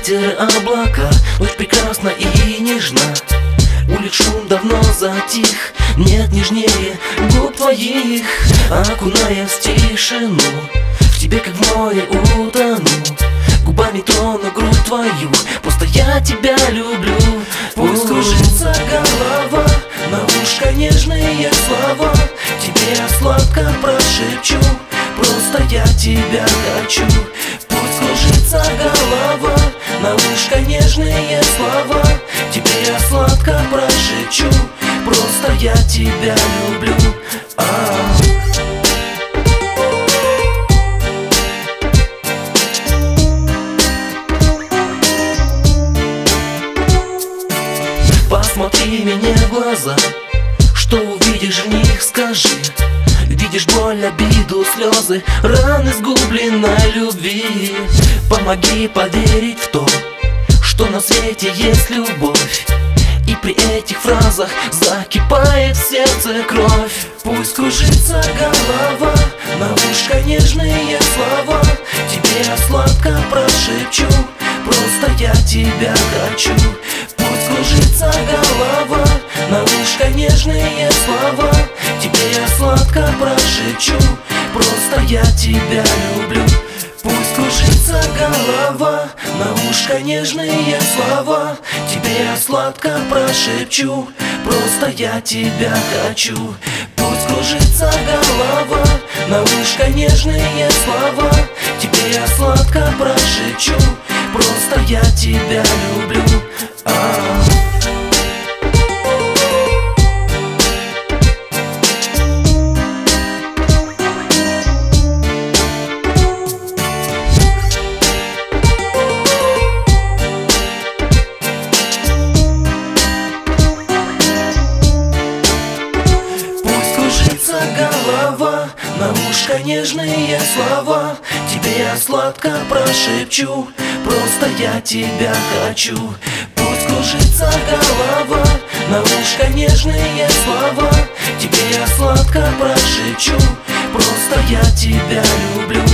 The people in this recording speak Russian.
ветер, облака, ночь прекрасна и нежна. Улиц шум давно затих, нет нежнее губ твоих. Окуная в тишину, в тебе как в море утону. Губами трону грудь твою, просто я тебя люблю. Пусть кружится голова, на ушко нежные слова. Тебе я сладко прошепчу, просто я тебя хочу. Пусть кружится голова, на ушко нежные слова. Тебе я сладко прошепчу, просто я тебя люблю. Посмотри мне в глаза, что увидишь в них, скажи. Видишь боль, обиду, слезы, раны сгубленной любви. Помоги поверить в то, что на свете есть любовь. И при этих фразах закипает в сердце кровь. Пусть кружится голова, на ушко нежные слова. Тебе я сладко прошепчу, просто я тебя хочу. Пусть кружится голова, на ушко нежные слова. Тебе я сладко прошепчу, просто я тебя люблю. Пусть кружится голова, на ушко нежные слова. Тебе я сладко прошепчу, просто я тебя хочу. Пусть кружится голова, на ушко нежные слова. Тебе я сладко прошепчу, просто я тебя люблю. Голова, на ушко нежные слова. Тебе я сладко прошепчу, просто я тебя хочу. Пусть кружится голова, на ушко нежные слова. Тебе я сладко прошепчу, просто я тебя люблю.